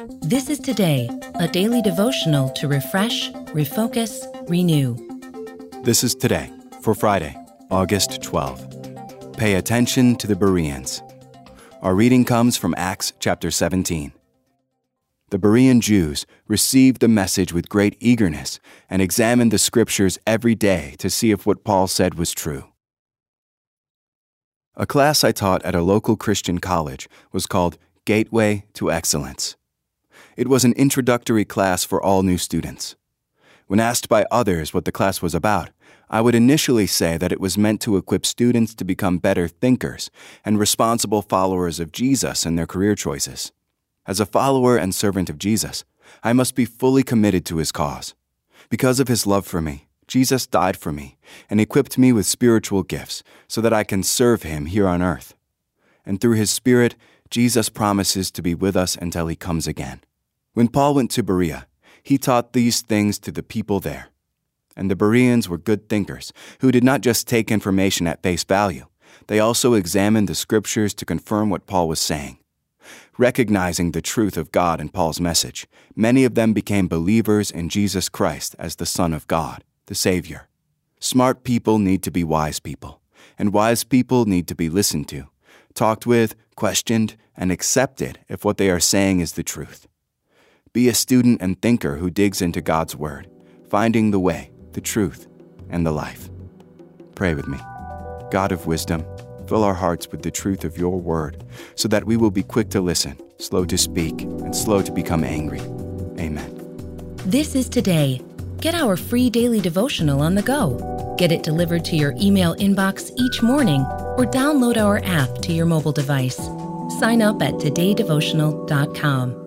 This is Today, a daily devotional to refresh, refocus, renew. This is Today for Friday, August 12. Pay attention to the Bereans. Our reading comes from Acts chapter 17. The Berean Jews received the message with great eagerness and examined the scriptures every day to see if what Paul said was true. A class I taught at a local Christian college was called Gateway to Excellence. It was an introductory class for all new students. When asked by others what the class was about, I would initially say that it was meant to equip students to become better thinkers and responsible followers of Jesus in their career choices. As a follower and servant of Jesus, I must be fully committed to his cause. Because of his love for me, Jesus died for me and equipped me with spiritual gifts so that I can serve him here on earth. And through his Spirit, Jesus promises to be with us until he comes again. When Paul went to Berea, he taught these things to the people there. And the Bereans were good thinkers who did not just take information at face value. They also examined the scriptures to confirm what Paul was saying. Recognizing the truth of God in Paul's message, many of them became believers in Jesus Christ as the Son of God, the Savior. Smart people need to be wise people, and wise people need to be listened to, talked with, questioned, and accepted if what they are saying is the truth. Be a student and thinker who digs into God's Word, finding the way, the truth, and the life. Pray with me. God of wisdom, fill our hearts with the truth of your word, so that we will be quick to listen, slow to speak, and slow to become angry. Amen. This is Today. Get our free daily devotional on the go. Get it delivered to your email inbox each morning or download our app to your mobile device. Sign up at todaydevotional.com.